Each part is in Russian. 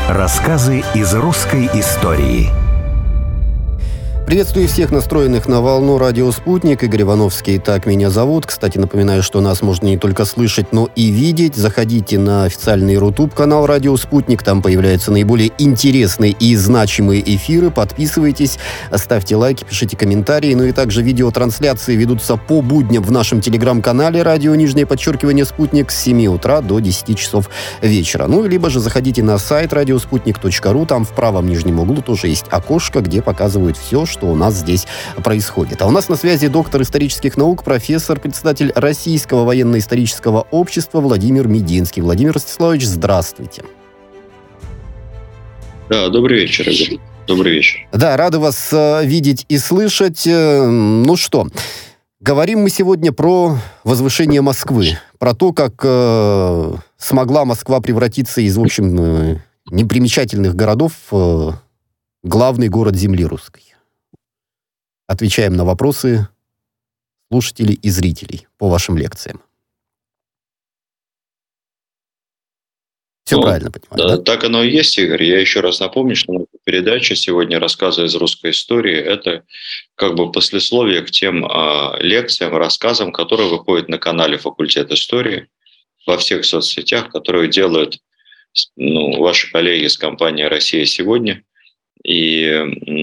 Рассказы из русской истории. Приветствую всех настроенных на волну радио «Спутник». Игорь Ивановский, так меня зовут. Кстати, напоминаю, что нас можно не только слышать, но и видеть. Заходите на официальный YouTube-канал «Радио Спутник». Там появляются наиболее интересные и значимые эфиры. Подписывайтесь, ставьте лайки, пишите комментарии. Ну и также видеотрансляции ведутся по будням в нашем телеграм-канале «Радио _Спутник» с 7 утра до 10 часов вечера. Ну, либо же заходите на сайт radiosputnik.ru. Там в правом нижнем углу тоже есть окошко, где показывают все, что у нас здесь происходит. А у нас на связи доктор исторических наук, профессор, председатель Российского военно-исторического общества Владимир Мединский. Владимир Ростиславович, здравствуйте. Да, добрый вечер, Игорь. Добрый вечер. Да, рады вас видеть и слышать. Ну что, говорим мы сегодня про возвышение Москвы, про то, как смогла Москва превратиться из, в общем, непримечательных городов в главный город земли русской. Отвечаем на вопросы слушателей и зрителей по вашим лекциям. Все правильно понимаю, да? Так оно и есть, Игорь. Я еще раз напомню, что наша передача сегодня «Рассказы из русской истории» — это как бы послесловие к тем лекциям, рассказам, которые выходят на канале «Факультет истории» во всех соцсетях, которые делают ваши коллеги из компании «Россия сегодня», и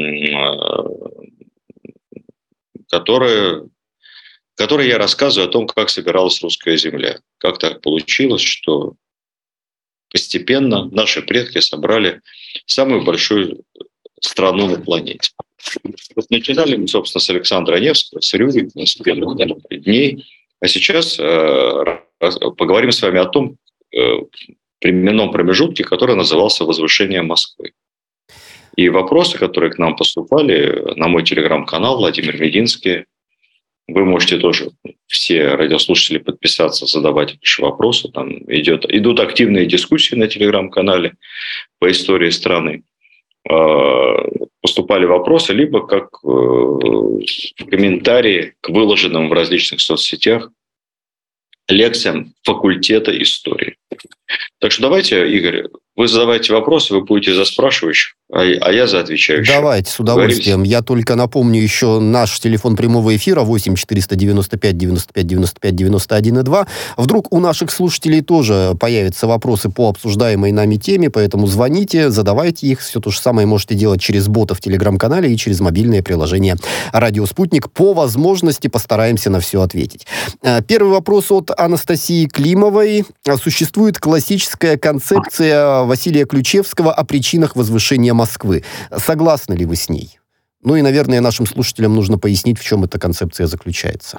которые я рассказываю о том, как собиралась русская земля. Как так получилось, что постепенно наши предки собрали самую большую страну на планете. Вот начинали мы, собственно, с Александра Невского, с Рюрика, с первых дней. А сейчас поговорим с вами о том временном промежутке, который назывался «Возвышение Москвы». И вопросы, которые к нам поступали на мой телеграм-канал Владимир Мединский, вы можете тоже, все радиослушатели, подписаться, задавать ваши вопросы. Там идут активные дискуссии на телеграм-канале по истории страны. Поступали вопросы, либо как комментарии к выложенным в различных соцсетях лекциям факультета истории. Так что давайте, Игорь, вы задавайте вопросы, вы будете за спрашивающих, а я за отвечающих. Давайте, с удовольствием. Я только напомню еще наш телефон прямого эфира 8 495 95 95 91 2. Вдруг у наших слушателей тоже появятся вопросы по обсуждаемой нами теме, поэтому звоните, задавайте их. Все то же самое можете делать через бота в телеграм-канале и через мобильное приложение «Радио Спутник». По возможности постараемся на все ответить. Первый вопрос от Анастасии Климовой. Существует классическая концепция Василия Ключевского о причинах возвышения Москвы. Согласны ли вы с ней? Ну и, наверное, нашим слушателям нужно пояснить, в чем эта концепция заключается.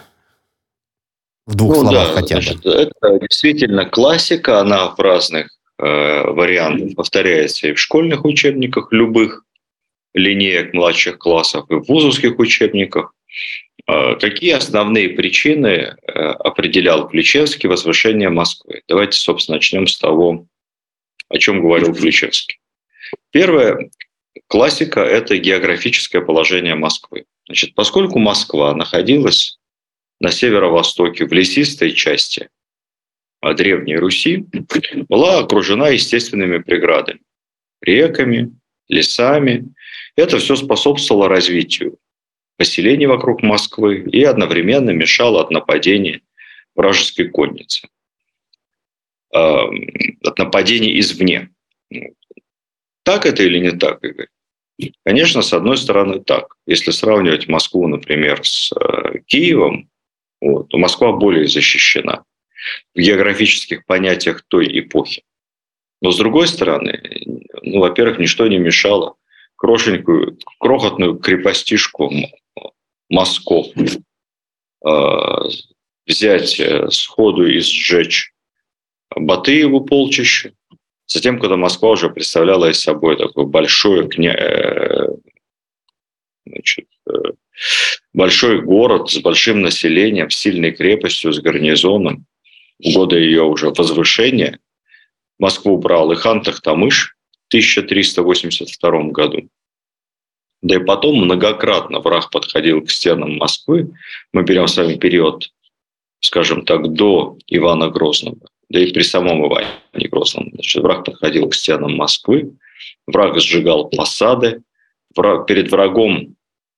В двух словах хотя бы. Значит, это действительно классика, она в разных вариантах повторяется и в школьных учебниках любых линеек младших классов, и в вузовских учебниках. Какие основные причины определял Ключевский возвышение Москвы? Давайте, собственно, начнем с того, о чем говорил Ключевский. Первая классика – это географическое положение Москвы. Значит, поскольку Москва находилась на северо-востоке, в лесистой части Древней Руси, была окружена естественными преградами, реками, лесами. Это все способствовало развитию поселений вокруг Москвы и одновременно мешало от нападений вражеской конницы, от нападений извне. Так это или не так, Игорь? Конечно, с одной стороны так. Если сравнивать Москву, например, с Киевом, то Москва более защищена в географических понятиях той эпохи. Но с другой стороны, во-первых, ничто не мешало крохотную крепостишку Москов взять сходу и сжечь Батыеву полчище. Затем, когда Москва уже представляла из собой такой большой город с большим населением, с сильной крепостью, с гарнизоном, в годы ее уже возвышения, Москву брал и хан Тохтамыш в 1382 году. Да и потом многократно враг подходил к стенам Москвы. Мы берем с вами период, скажем так, до Ивана Грозного. Да и при самом Иване Грозном. Значит, враг подходил к стенам Москвы, Враг сжигал посады, перед врагом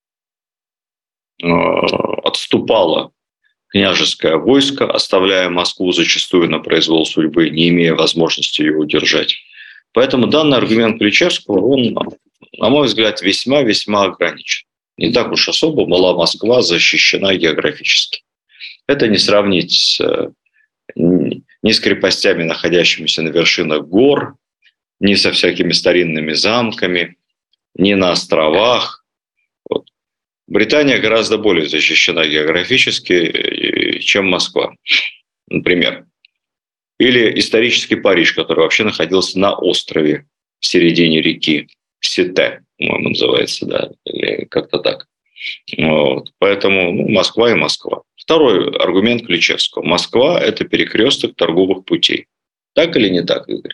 отступало княжеское войско, оставляя Москву зачастую на произвол судьбы, не имея возможности ее удержать. Поэтому данный аргумент Ключевского, он, на мой взгляд, весьма-весьма ограничен. Не так уж особо была Москва защищена географически. Это не сравнить ни с крепостями, находящимися на вершинах гор, ни со всякими старинными замками, ни на островах. Вот. Британия гораздо более защищена географически, чем Москва, например. Или исторический Париж, который вообще находился на острове в середине реки Сите, по-моему, называется, да, или как-то так. Вот. Поэтому Москва и Москва. Второй аргумент Ключевского. Москва – это перекресток торговых путей. Так или не так, Игорь?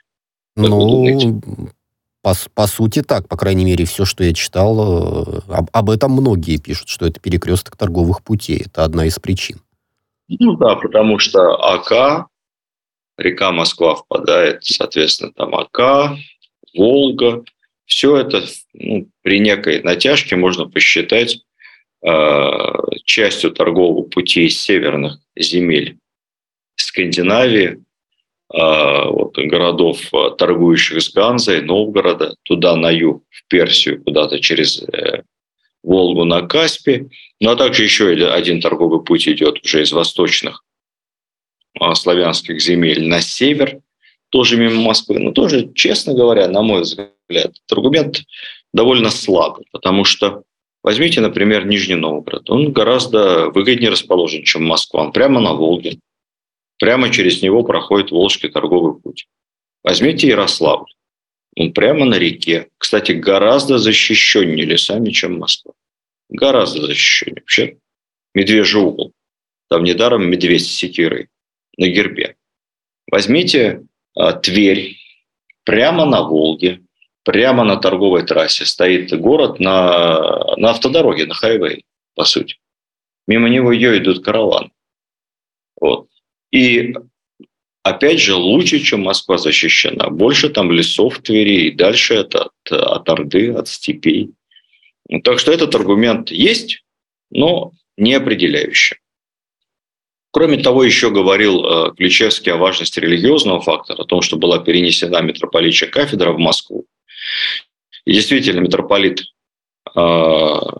По сути так, по крайней мере, все, что я читал, об этом многие пишут, что это перекресток торговых путей. Это одна из причин. Да, потому что Ока, река Москва впадает, соответственно, там Ока, Волга. Все это при некой натяжке можно посчитать частью торгового пути из северных земель Скандинавии, городов, торгующих с Ганзой, Новгорода, туда на юг, в Персию, куда-то через Волгу на Каспий. Ну, а также еще один торговый путь идет уже из восточных славянских земель на север, тоже мимо Москвы. Но тоже, честно говоря, на мой взгляд, этот аргумент довольно слабый, потому что возьмите, например, Нижний Новгород. Он гораздо выгоднее расположен, чем Москва. Он прямо на Волге. Прямо через него проходит Волжский торговый путь. Возьмите Ярославль. Он прямо на реке. Кстати, гораздо защищеннее лесами, чем Москва. Гораздо защищеннее. Вообще, Медвежий угол. Там недаром медведь с секирой на гербе. Возьмите Тверь. Прямо на Волге. Прямо на торговой трассе стоит город на автодороге, на хайвее, по сути. Мимо него ее идут караваны. Вот. И, опять же, лучше, чем Москва защищена. Больше там лесов в Твери, и дальше это от Орды, от степей. Так что этот аргумент есть, но не определяющий. Кроме того, еще говорил Ключевский о важности религиозного фактора, о том, что была перенесена митрополичья кафедра в Москву. И действительно, митрополит в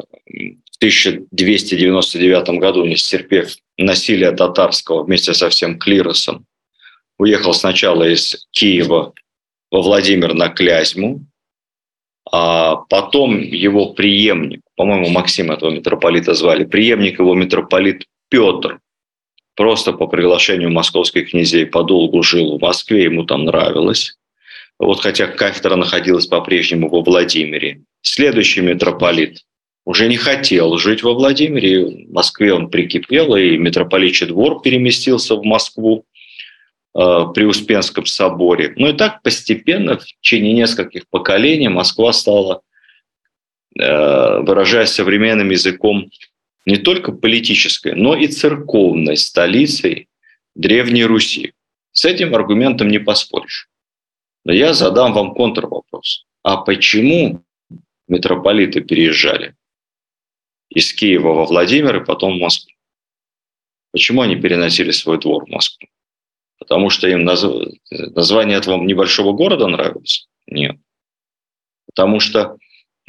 1299 году, не стерпев насилия татарского вместе со всем клиросом, уехал сначала из Киева во Владимир на Клязьму, а потом его преемник, по-моему, Максим этого митрополита звали, преемник его митрополит Петр, просто по приглашению московских князей подолгу жил в Москве, ему там нравилось. Вот хотя кафедра находилась по-прежнему во Владимире. Следующий митрополит уже не хотел жить во Владимире. В Москве он прикипел, и митрополичий двор переместился в Москву при Успенском соборе. Ну и так постепенно, в течение нескольких поколений, Москва стала, выражаясь современным языком, не только политической, но и церковной столицей Древней Руси. С этим аргументом не поспоришь. Но я задам вам контрвопрос. А почему митрополиты переезжали из Киева во Владимир и потом в Москву? Почему они переносили свой двор в Москву? Потому что им название этого небольшого города нравилось? Нет. Потому что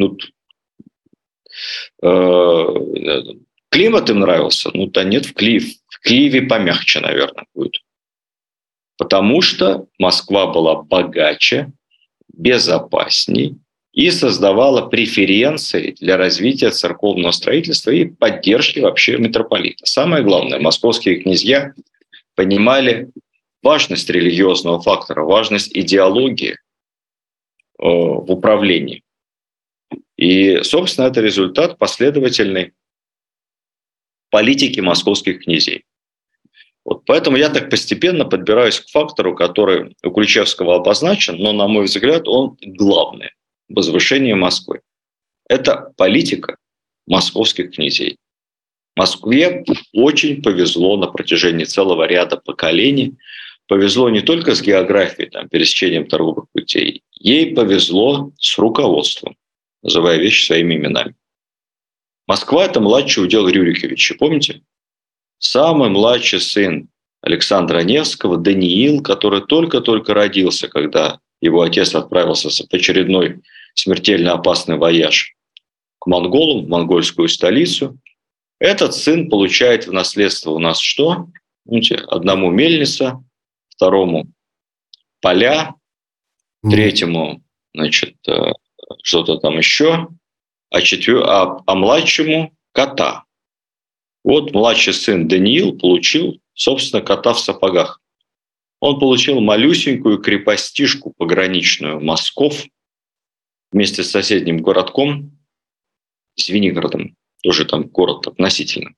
климат им нравился? Да нет, в Киеве помягче, наверное, будет. Потому что Москва была богаче, безопасней и создавала преференции для развития церковного строительства и поддержки вообще митрополита. Самое главное, московские князья понимали важность религиозного фактора, важность идеологии в управлении. И, собственно, это результат последовательной политики московских князей. Вот поэтому я так постепенно подбираюсь к фактору, который у Ключевского обозначен, но, на мой взгляд, он главный в возвышении Москвы. Это политика московских князей. Москве очень повезло на протяжении целого ряда поколений повезло не только с географией, там, пересечением торговых путей, ей повезло с руководством, называя вещи своими именами. Москва – это младший удел Рюриковича, помните? Самый младший сын Александра Невского, Даниил, который только-только родился, когда его отец отправился в очередной смертельно опасный вояж к монголам, в монгольскую столицу. Этот сын получает в наследство у нас что? Видите, одному мельница, второму поля, третьему, значит, что-то там еще, а младшему кота. Вот младший сын Даниил получил, собственно, кота в сапогах. Он получил малюсенькую крепостишку пограничную Москов вместе с соседним городком, Звенигородом, тоже там город относительно.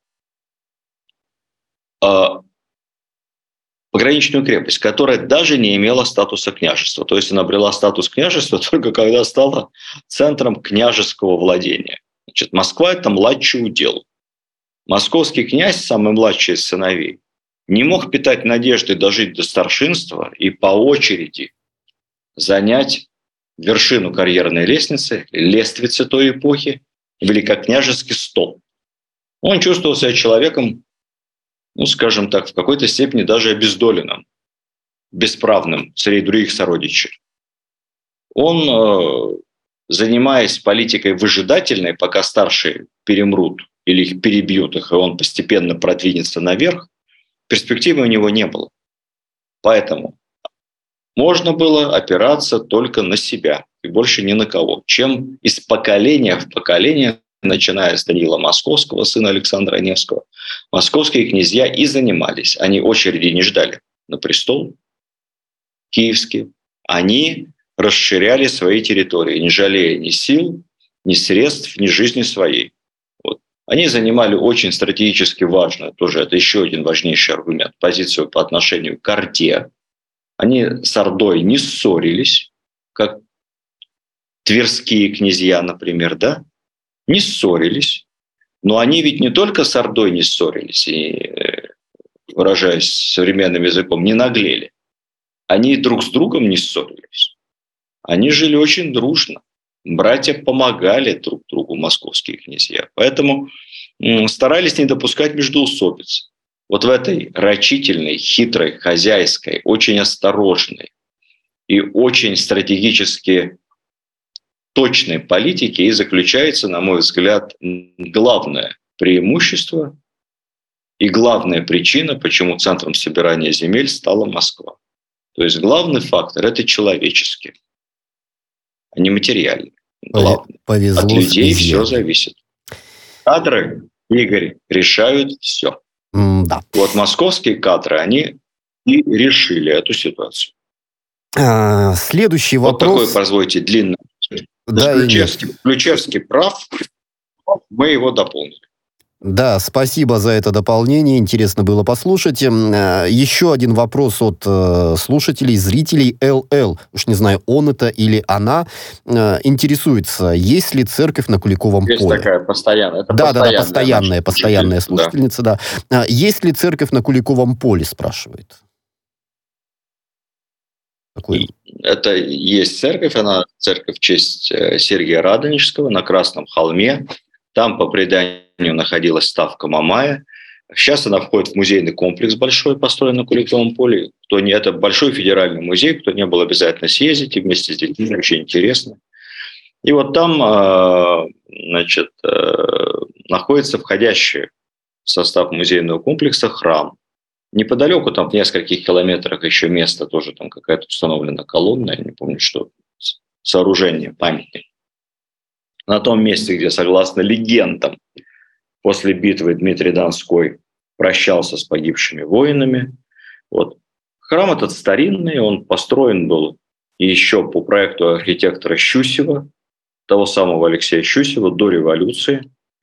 Пограничную крепость, которая даже не имела статуса княжества. То есть она обрела статус княжества только когда стала центром княжеского владения. Значит, Москва – это младший удел. Московский князь, самый младший из сыновей, не мог питать надежды дожить до старшинства и по очереди занять вершину карьерной лестницы, лествицы той эпохи, великокняжеский стол. Он чувствовал себя человеком, ну, скажем так, в какой-то степени даже обездоленным, бесправным среди других сородичей. Он, занимаясь политикой выжидательной, пока старшие перемрут или их перебьют их, и он постепенно продвинется наверх, перспективы у него не было. Поэтому можно было опираться только на себя и больше ни на кого, чем из поколения в поколение, начиная с Даниила Московского, сына Александра Невского, московские князья и занимались. Они очереди не ждали на престол киевский. Они расширяли свои территории, не жалея ни сил, ни средств, ни жизни своей. Вот. Они занимали очень стратегически важную, тоже это еще один важнейший аргумент, позицию по отношению к Орде. Они с Ордой не ссорились, как тверские князья, например, да? Не ссорились. Но они ведь не только с Ордой не ссорились, и, выражаясь современным языком, не наглели. Они друг с другом не ссорились. Они жили очень дружно. Братья помогали друг другу, московские князья. Поэтому старались не допускать междоусобиц. Вот в этой рачительной, хитрой, хозяйской, очень осторожной и очень стратегически точной политике и заключается, на мой взгляд, главное преимущество и главная причина, почему центром собирания земель стала Москва. То есть главный фактор – это человеческий, а не материальный. Главный. От людей все зависит. Кадры, Игорь, решают все. Да. Вот московские кадры, они и решили эту ситуацию. Следующий вопрос. Вот такой, позвольте, длинный. Да, Ключевский прав, мы его дополнили. Да, спасибо за это дополнение, интересно было послушать. Еще один вопрос от слушателей, зрителей. ЛЛ, уж не знаю, он это или она, интересуется, есть ли церковь на Куликовом поле? Есть такая постоянная. Это постоянная слушательница, да. Есть ли церковь на Куликовом поле, спрашивает. Это есть церковь, она церковь в честь Сергия Радонежского на Красном холме. Там, по преданию, находилась ставка Мамая. Сейчас она входит в музейный комплекс большой, построенный на Куликовом поле. Это большой федеральный музей, кто не был, обязательно съездите вместе с детьми, очень интересно. И вот там, значит, находится входящий в состав музейного комплекса храм. Неподалеку, там в нескольких километрах еще место, тоже там какая-то установлена колонна, я не помню, что, сооружение, памятник. На том месте, где, согласно легендам, после битвы Дмитрий Донской прощался с погибшими воинами. Вот. Храм этот старинный, он построен был еще по проекту архитектора Щусева, того самого Алексея Щусева, до революции.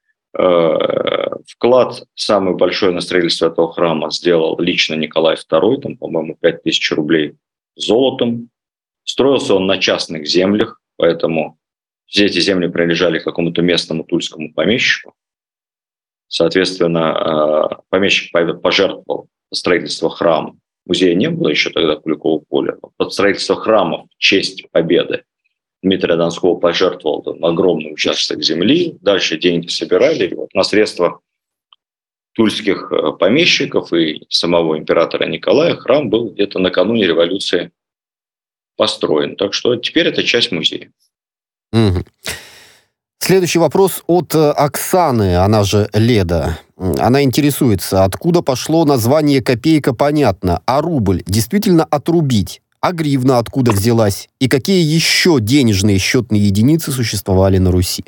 Вклад самый большой на строительство этого храма сделал лично Николай II, там, по-моему, 5000 рублей золотом. Строился он на частных землях, поэтому все эти земли принадлежали какому-то местному тульскому помещику. Соответственно, помещик пожертвовал строительство храма Музея не было еще тогда, Куликово поле. Под строительство храмов в честь победы Дмитрия Донского пожертвовал там огромный участок земли. Дальше деньги собирали. И вот на средства тульских помещиков и самого императора Николая храм был где-то накануне революции построен. Так что теперь это часть музея. Мгм. Следующий вопрос от Оксаны, она же Леда. Она интересуется, откуда пошло название копейка, понятно, а рубль действительно отрубить? А гривна откуда взялась? И какие еще денежные счетные единицы существовали на Руси?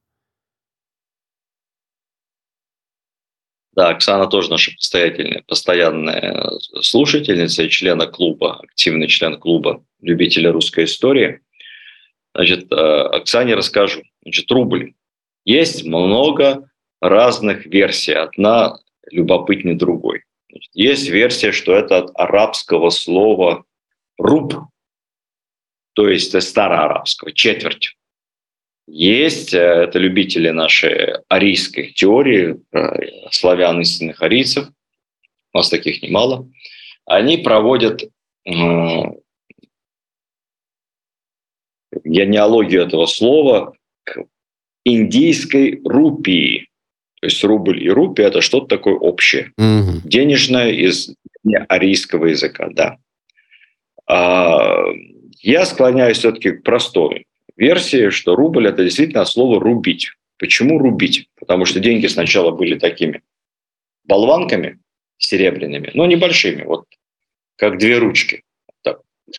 Да, Оксана тоже наша постоянная слушательница и члена клуба, активный член клуба любителей русской истории. Значит, Оксане расскажу. Значит, рубль. Есть много разных версий. Одна любопытнее другой. Значит, есть версия, что это от арабского слова «руб», то есть староарабского, четверть. Есть, это любители нашей арийской теории, славян истинных арийцев, у нас таких немало, они проводят генеалогию этого слова к индийской рупии. То есть рубль и рупия – это что-то такое общее, денежное из арийского языка, да. Я склоняюсь все-таки к простой версии, что рубль – это действительно слово «рубить». Почему рубить? Потому что деньги сначала были такими болванками серебряными, но небольшими, вот как две ручки. Так.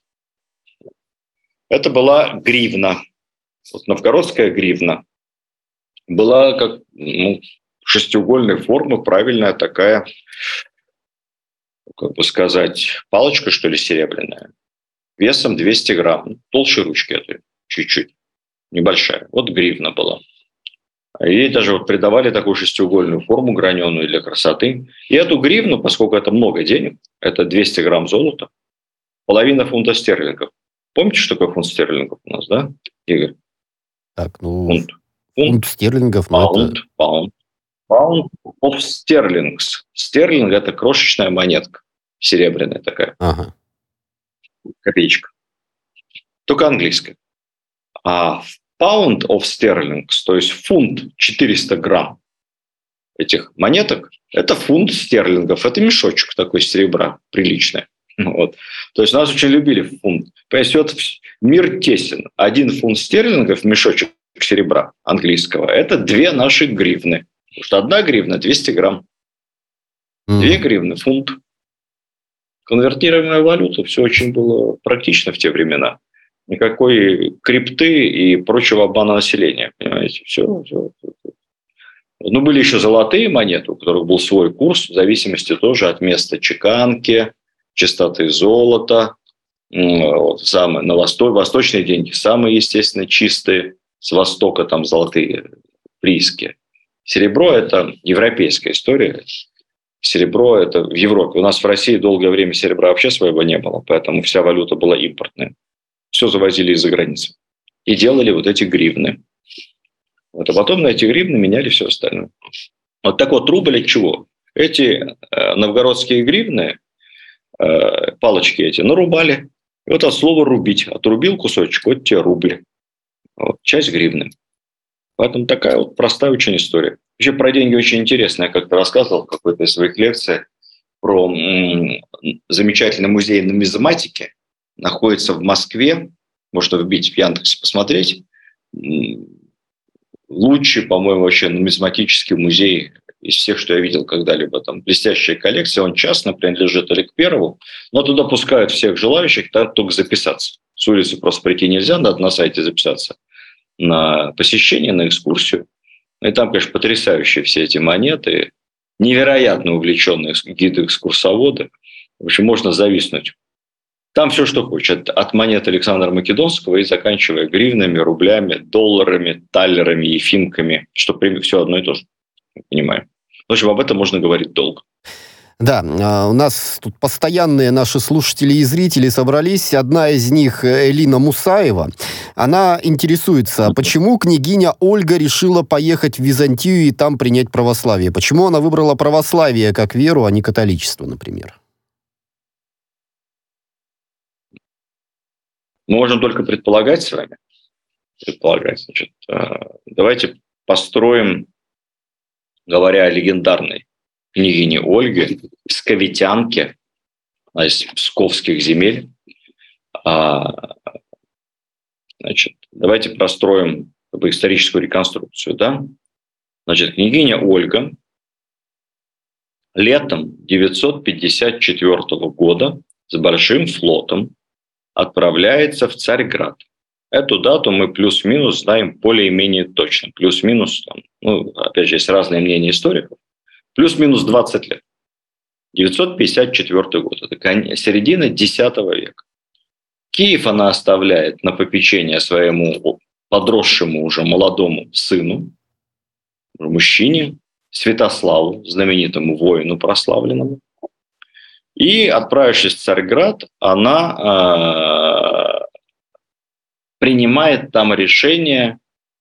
Это была гривна. Вот новгородская гривна была как шестиугольной формы, правильная такая, как бы сказать, палочка, что ли, серебряная, весом 200 грамм, толще ручки этой, чуть-чуть, небольшая. Вот гривна была. Ей даже вот придавали такую шестиугольную форму граненую для красоты. И эту гривну, поскольку это много денег, это 200 грамм золота, половина фунта стерлингов. Помните, что такое фунт стерлингов у нас, да, Игорь? Так, ну, фунт стерлингов, паунд of sterlings. Стерлинг – это крошечная монетка, серебряная такая, копеечка, только английская. А pound of sterlings, то есть фунт 400 грамм этих монеток, это фунт стерлингов, это мешочек такой серебра, приличный. Вот. То есть нас очень любили фунт. Понимаете, вот мир тесен. 1 фунт стерлингов, мешочек серебра английского, это 2 наши гривны. Потому что 1 гривна 200 грамм. 2 гривны фунт. Конвертируемая валюта, все очень было практично в те времена. Никакой крипты и прочего обмана населения. Понимаете, все. Ну, были еще золотые монеты, у которых был свой курс, в зависимости тоже от места чеканки, чистоты золота. Вот, самые, восточные деньги самые, естественно, чистые. С востока там золотые прииски. Серебро – это европейская история. Серебро – это в Европе. У нас в России долгое время серебра вообще своего не было, поэтому вся валюта была импортная. Все завозили из-за границы. И делали вот эти гривны. Вот, а потом на эти гривны меняли все остальное. Вот так вот, рубль от чего? Эти новгородские гривны, палочки эти, нарубали. И вот от слова «рубить». Отрубил кусочек, вот тебе рубль. Вот, часть гривны. Поэтому такая вот простая очень история. Вообще про деньги очень интересно. Я как-то рассказывал в какой-то из своих лекций про замечательный музей нумизматики. Находится в Москве. Можно вбить в Яндексе, посмотреть. Лучший, по-моему, вообще нумизматический музей из всех, что я видел когда-либо. Там блестящая коллекция. Он частно принадлежит Олег Первому. Но туда пускают всех желающих, там только записаться. С улицы просто прийти нельзя, надо на сайте записаться на посещение, на экскурсию. И там, конечно, потрясающие все эти монеты, невероятно увлеченные гиды-экскурсоводы. В общем, можно зависнуть. Там все, что хочешь. От монет Александра Македонского и заканчивая гривнами, рублями, долларами, таллерами, ефимками, что все одно и то же, я понимаю. В общем, об этом можно говорить долго. Да, у нас тут постоянные наши слушатели и зрители собрались. Одна из них, Элина Мусаева, она интересуется, почему княгиня Ольга решила поехать в Византию и там принять православие? Почему она выбрала православие как веру, а не католичество, например? Мы можем только предполагать с вами. Значит, давайте построим, говоря о легендарной княгине Ольге, псковитянке, из псковских земель. Значит, давайте простроим историческую реконструкцию. Да? Значит, княгиня Ольга летом 954 года с большим флотом отправляется в Царьград. Эту дату мы плюс-минус знаем более-менее точно. Плюс-минус, опять же, есть разные мнения историков. Плюс-минус 20 лет. 954 год. Это середина X века. Киев она оставляет на попечение своему подросшему уже молодому сыну, мужчине, Святославу, знаменитому воину прославленному. И, отправившись в Царьград, она принимает там решение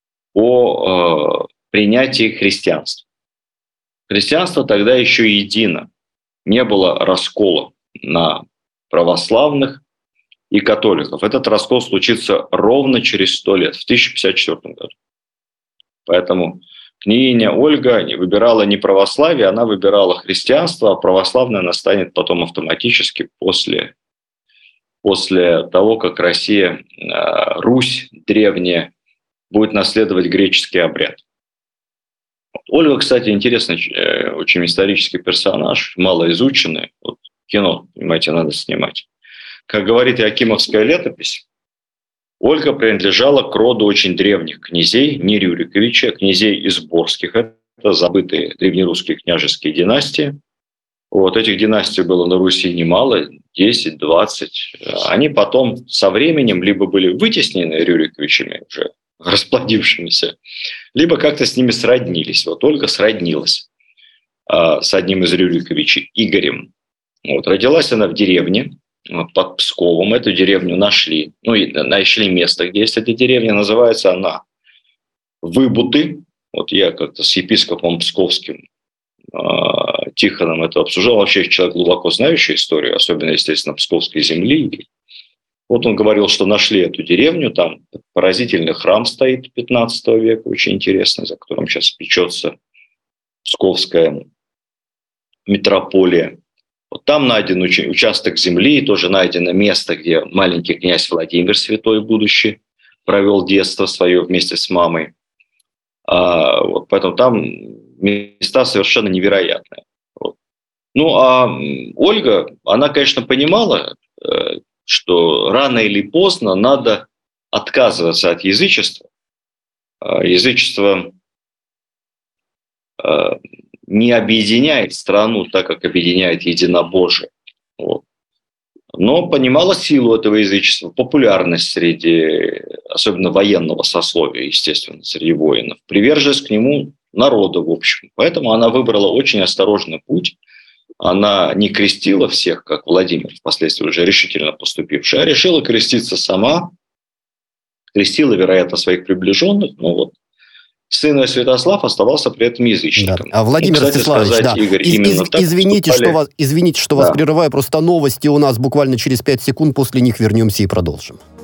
о принятии христианства. Христианство тогда еще едино. Не было раскола на православных и католиков. Этот раскол случится ровно через 100 лет, в 1054 году. Поэтому княгиня Ольга выбирала не православие, она выбирала христианство, а православное она станет потом автоматически после того, как Россия, Русь древняя, будет наследовать греческий обряд. Ольга, кстати, интересный очень исторический персонаж, малоизученный. Вот кино, понимаете, надо снимать. Как говорит Иакимовская летопись, Ольга принадлежала к роду очень древних князей, не Рюриковичей, а князей Изборских. Это забытые древнерусские княжеские династии. Вот этих династий было на Руси немало, 10, 20. Они потом со временем либо были вытеснены Рюриковичами, уже расплодившимися, либо как-то с ними сроднились. Вот Ольга сроднилась с одним из Рюриковичей, Игорем. Вот. Родилась она в деревне под Псковом. Эту деревню нашли. Нашли место, где есть эта деревня. Называется она Выбуты. Вот я как-то с епископом Псковским Тихоном это обсуждал. Вообще человек глубоко знающий историю, особенно, естественно, Псковской земли. Вот он говорил, что нашли эту деревню. Там поразительный храм стоит 15 века, очень интересный, за которым сейчас печется Псковская митрополия. Вот там найден участок земли, тоже найдено место, где маленький князь Владимир Святой будущий провел детство свое вместе с мамой. Вот, поэтому там места совершенно невероятные. Вот. Ольга, она, конечно, понимала, что рано или поздно надо отказываться от язычества. Язычество не объединяет страну так, как объединяет единобожие. Вот. Но понимала силу этого язычества, популярность среди, особенно военного сословия, естественно, среди воинов, приверженность к нему народа, в общем. Поэтому она выбрала очень осторожный путь. Она не крестила всех, как Владимир, впоследствии уже решительно поступивший, а решила креститься сама. Крестила, вероятно, своих приближенных, но вот сын ее Святослав оставался при этом язычником. Да. А Владимир Ростиславович, Игорь, извините, что вас прерываю, просто новости у нас буквально через 5 секунд, после них вернемся и продолжим.